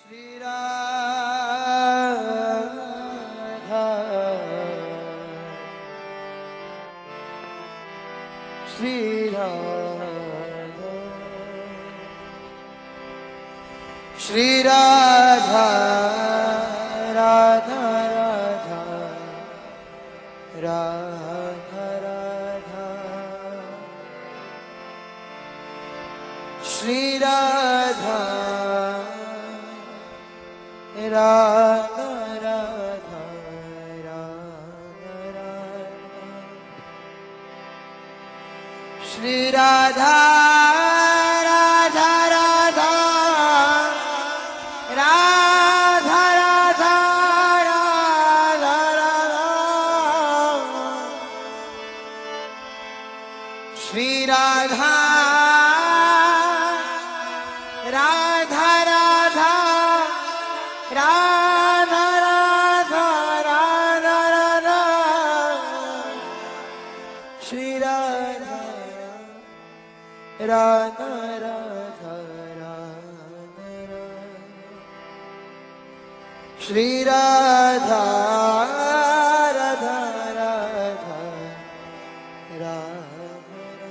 Shri Radha Shri Radha Shri Radha Radha Radha Radha Shri Radha Radha Radha Radha Radha Shri Radha Radha Radha Radha Radha Radha Radha Shri Radha Radha Radha Radha Radha Radha Radha Shri Radha Radha Radha Radha Shri Radha Radha Radha Radha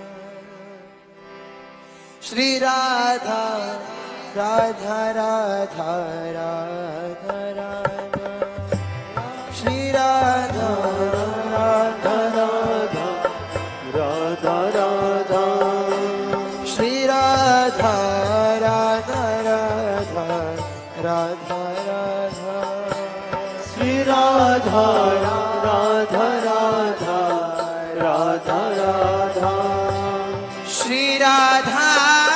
Shri Radha Radha Radha Radha Radha Shri Radha Radha Radha Radha Radha Shri Radha Radha Radha Radha Radha Shri Radha Radha Radha Radha Radha Shri Radha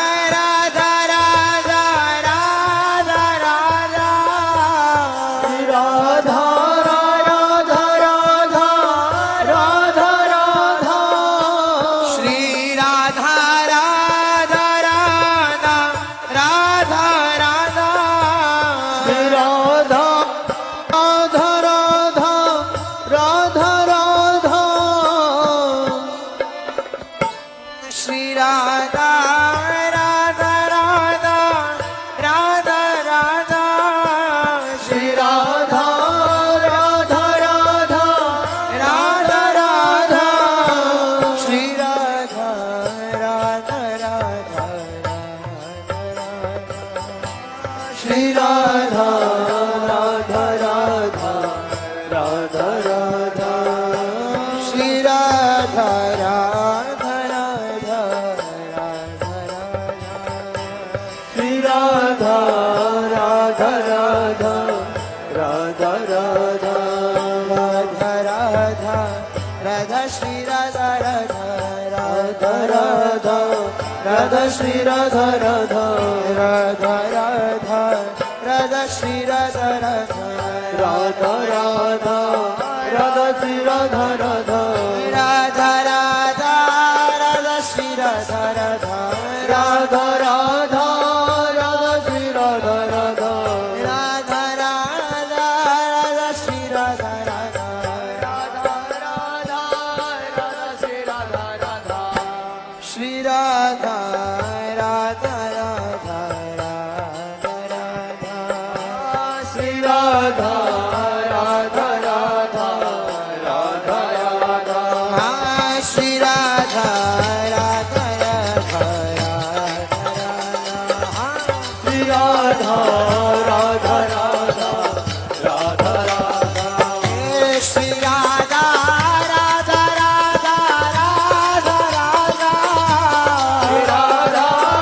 Radha Shri Radha Radha Radha Radha Radha Shri Radha Radha Radha Radha Radha Shri Radha Radha Radha Radha Radha Shri Radha Radha Radha Radha Radha Shri Radha Radha Radha Radha Radha Shri Radha Radha Radha Radha Radha Shri Radha Radha Shri Radha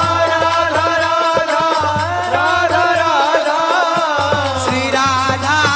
Radha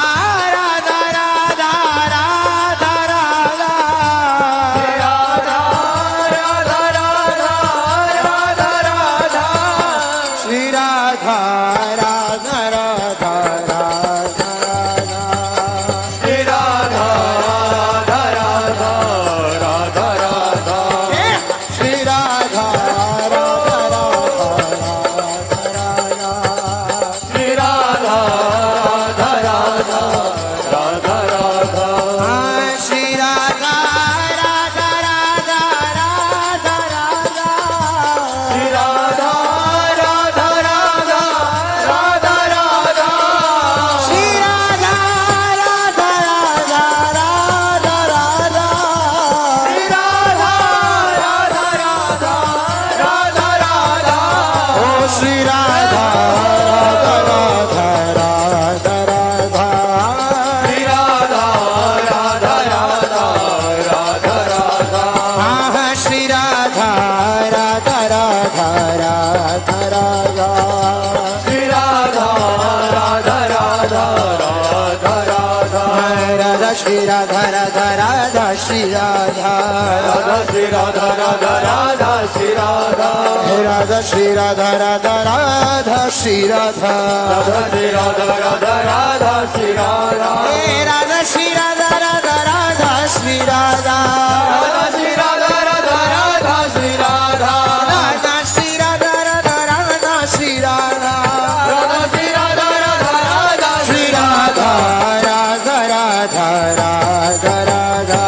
Shri Radha Radha Radha Shri Radha Radha Shri Radha Radha Radha Shri Radha Radha Shri Radha Radha Radha Shri Radha Radha Shri Radha Radha Radha Shri Radha Radha Shri Radha Radha Radha Shri Radha Radha Shri Radha Radha Radha Shri Radha Radha Shri Radha Radha Radha Shri Radha Radha Shri Radha Radha Radha Shri Radha Radha Radha Radha Radha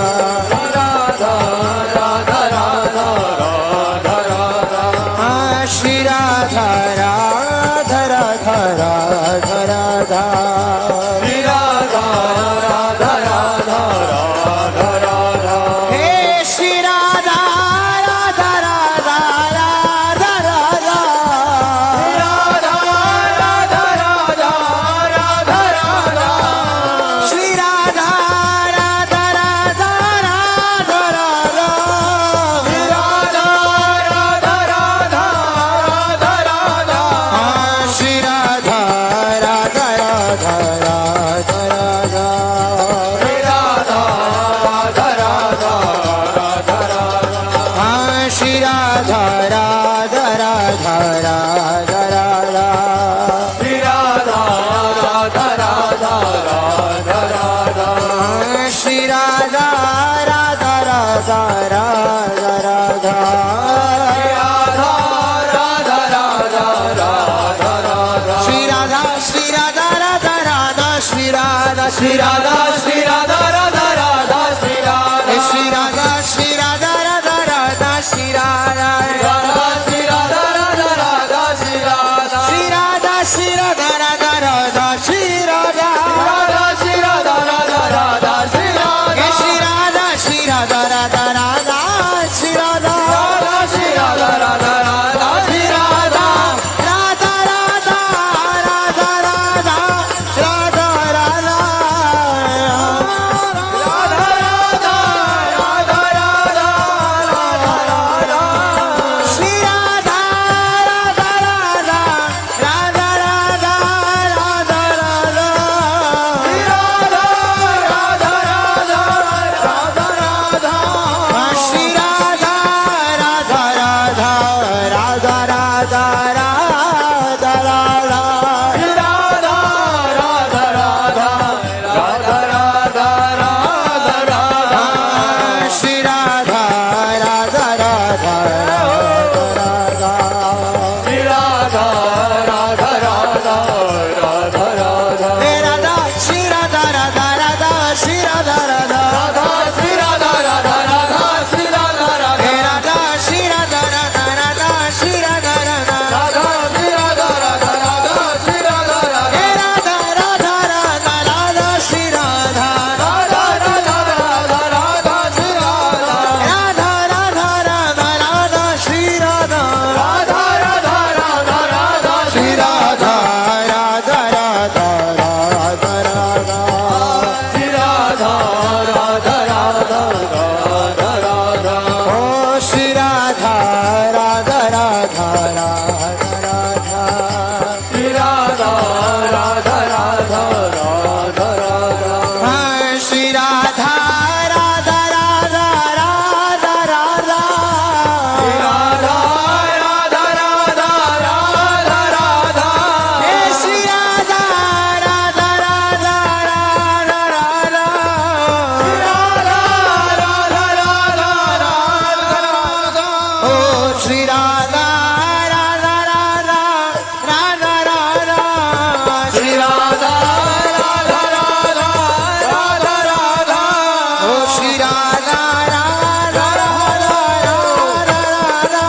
Radha Radha Radha Radha Radha Shri Radha Radha Radha Radha Radha Shri Radha Radha Radha Radha Radha Hey Shri Radha Radha Radha Radha Radha Radha Radha Radha Radha Radha Shri Radha Radha Radha Radha Radha Shri Radha Radha Radha Radha Radha Shri Radha Radha Radha Radha Radha Shri Radha Radha Radha Radha Radha Shri Radha Radha Radha Radha Radha Shri Radha Radha Radha Radha Radha Shri Radha Radha Radha Radha Radha Radha Radha Radha Radha Radha Shri Radha Shri Radha Radha Radha Shri Radha Shri Radha Shri Radha Radha Radha Shri Radha Shri Radha Shri Radha Radha Radha Shri Radha Radha Shri Radha Radha Radha Shri Radha Shri Radha Shri Radha Radha Radha Shri Radha Radha Shri Radha Radha Radha Shri Radha Shri Radha Shri Radha Radha Radha Shri Radha Radha Shri Radha Radha Radha Shri Radha Radha Radha Radha Radha Radha Radha Shri Radha Radha Radha Radha Radha Radha Radha Shri Radha Radha Radha Radha Radha Radha Radha Shri Radha Radha Radha Radha Radha Hey Radha Shri Radha Radha Radha Shri Radha Radha Hey Radha Shri Radha Radha Radha Shri Radha Radha Hey Radha Radha Radha Radha Radha Shri Radha Radha Radha Radha Radha Shri Radha Radha Radha Radha Shri Radha Shri Radha Radha Radha Radha Radha Oh Shri Radha Radha Radha Radha Radha Shri Radha Radha Radha Radha Radha Hey Shri Radha Radha Radha Radha Radha Oh Shri Radha Radha Radha Radha Radha Shri Radha Oh Shri Radha Radha Radha Radha Radha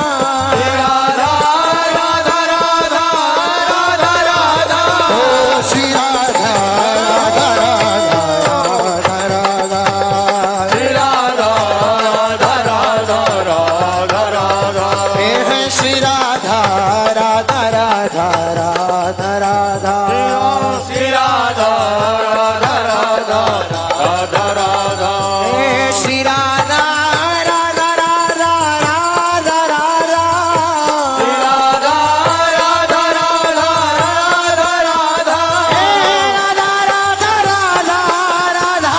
Oh Shri Radha Radha Radha Radha Hey Shri Radha Radha Radha Radha Radha Hey Shri Radha Radha Radha Radha Radha Hey Radha Radha Radha Radha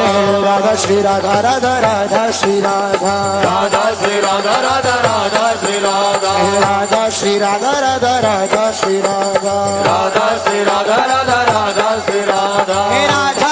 Radha Shri Radha Radha Radha Shri Radha Radha Shri Radha Radha Radha Shri Radha Radha Shri Radha Radha Radha Shri Radha Radha Shri Radha Radha Radha Shri Radha Radha